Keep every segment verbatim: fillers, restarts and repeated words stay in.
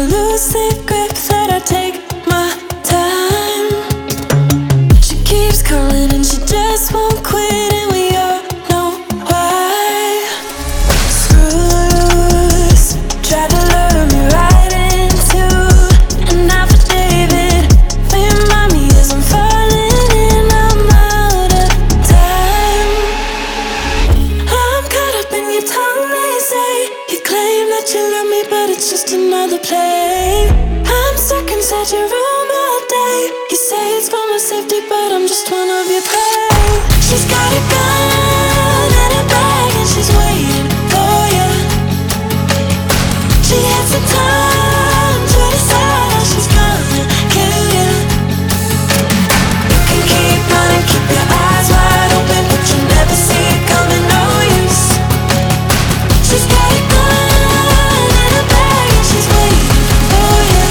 elusive grip that I take my time. She keeps calling and she just won't quit, and we all know why. Screws tried to lure me right into an affidavit. Remind me as I'm falling and I'm out of time. I'm caught up in your tongue, they say. You claim that you love me, but it's just another play. I'm stuck inside your room all day. You say it's for my safety, but I'm just one of your prey. She's got a gun and a bag and she's waiting for you. She has the time to decide how she's gonna kill you. You can keep running, keep your eyes wide open, but you'll never see it coming, no use. She's got a gun and a bag and she's waiting for you.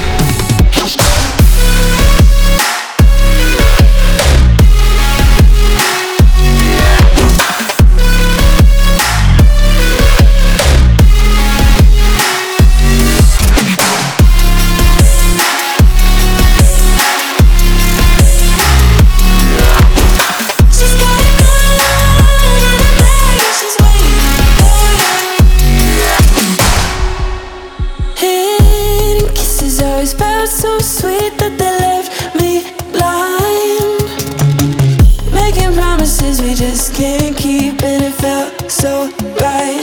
She's got a gun and a bag and she's waiting for you. Hidden kisses always felt so sweet that they left me blind. Making promises we just can't keep, and it felt so right.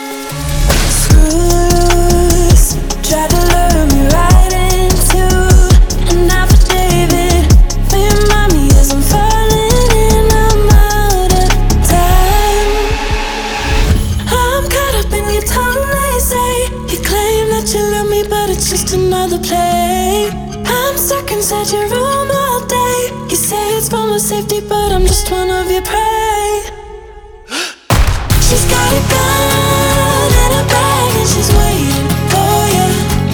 Screws tried to lure me right into an affidavit. Remind me as I'm falling and I'm out of time. I'm caught up in your tongue, they say. You claim that you love me, but it's just another play. I'm stuck inside your room all day. You say it's for my safety, but I'm just one of your prey. She's got a gun and a bag and she's waiting for you.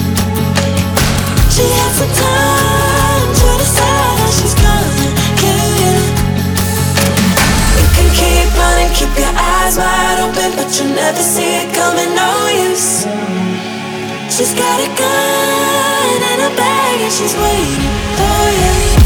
She has the time to decide how she's gonna kill you. You can keep running, keep your eyes wide open, but you'll never see it coming, no use. She's got a gun and a bag and she's waiting for you.